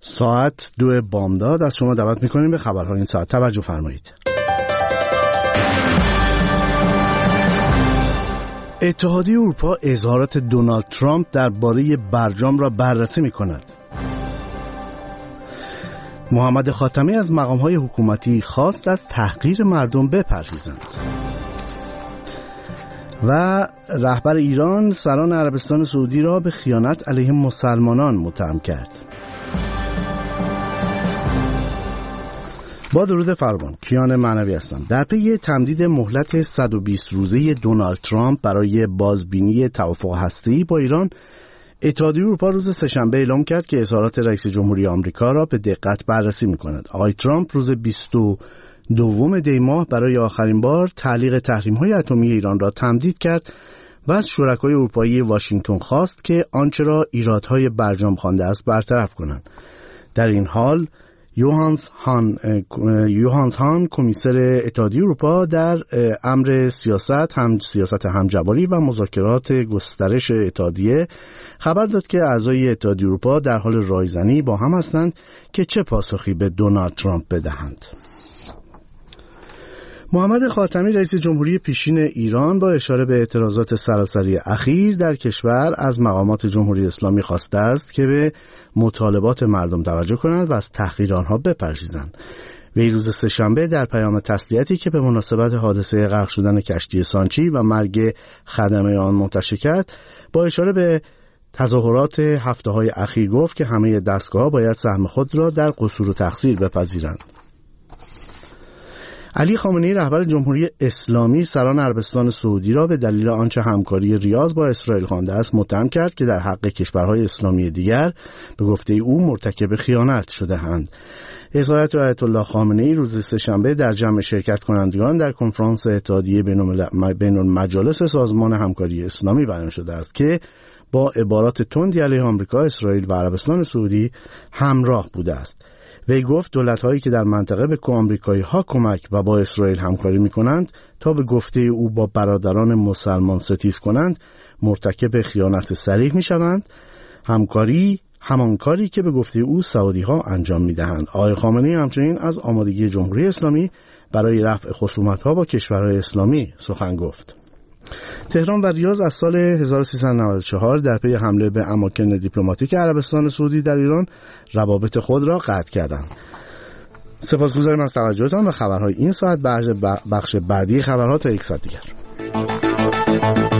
ساعت 2 بامداد از شما دعوت میکنیم به خبرهای این ساعت. توجه فرمایید. اتحادیه اروپا اظهارات دونالد ترامپ درباره برجام را بررسی میکند. محمد خاتمی از مقام‌های حکومتی خواست از تحقیر مردم بپرهیزند. و رهبر ایران سران عربستان سعودی را به خیانت علیه مسلمانان متهم کرد. با درود فراوان، کیان معنوی هستم. در پی تمدید مهلت 120 روزه دونالد ترامپ برای بازبینی توافق هسته‌ای با ایران، اتحادیه اروپا روز سه‌شنبه اعلام کرد که اظهارات رئیس جمهوری آمریکا را به دقت بررسی می‌کند. آقای ترامپ روز 22 دی ماه برای آخرین بار تعلیق تحریم‌های اتمی ایران را تمدید کرد و از شرکای اروپایی واشنگتن خواست که آنچه را ایرادهای برجام خوانده است برطرف کنند. در این حال یوهانس هان کمیسر اتحادیه اروپا در امر سیاست همجواری و مذاکرات گسترش اتحادیه خبر داد که اعضای اتحادیه اروپا در حال رایزنی با هم هستند که چه پاسخی به دونالد ترامپ بدهند. محمد خاتمی رئیس جمهوری پیشین ایران با اشاره به اعتراضات سراسری اخیر در کشور از مقامات جمهوری اسلامی خواسته است که به مطالبات مردم توجه کنند و از تحقیر آنها بپرهیزند. وی روز سه‌شنبه در پیام تسلیتی که به مناسبت حادثه غرق شدن کشتی سانچی و مرگ خدمه آن منتشر کرد، با اشاره به تظاهرات هفته‌های اخیر گفت که همه دستگاه‌ها باید سهم خود را در قصور و تقصیر بپذیرند. علی خامنه‌ای رهبر جمهوری اسلامی سران عربستان سعودی را به دلیل آنچه همکاری ریاض با اسرائیل خوانده است متهم کرد که در حق کشورهای اسلامی دیگر به گفته او مرتکب خیانت شده‌اند. اظهارات آیت الله خامنه‌ای روز سه‌شنبه در جمع شرکت کنندگان در کنفرانس اتحادیه بین المجالس سازمان همکاری اسلامی بیان شده است که با عبارات تندی علیه آمریکا، اسرائیل و عربستان سعودی همراه بوده است. وی گفت دولت‌هایی که در منطقه به آمریکایی‌ها کمک و با اسرائیل همکاری می‌کنند تا به گفته او با برادران مسلمان ستیز کنند، مرتکب خیانت صریح می‌شوند. همان کاری که به گفته او سعودی‌ها انجام می‌دهند. آقای خامنه‌ای همچنین از آمادگی جمهوری اسلامی برای رفع خصومت‌ها با کشورهای اسلامی سخن گفت. تهران و ریاض از سال 1394 در پی حمله به اماکن دیپلماتیک عربستان سعودی در ایران روابط خود را قطع کردند. سپاسگزاریم از توجهتان و خبرهای این ساعت. بخش بعدی خبرها تا یک ساعت دیگر.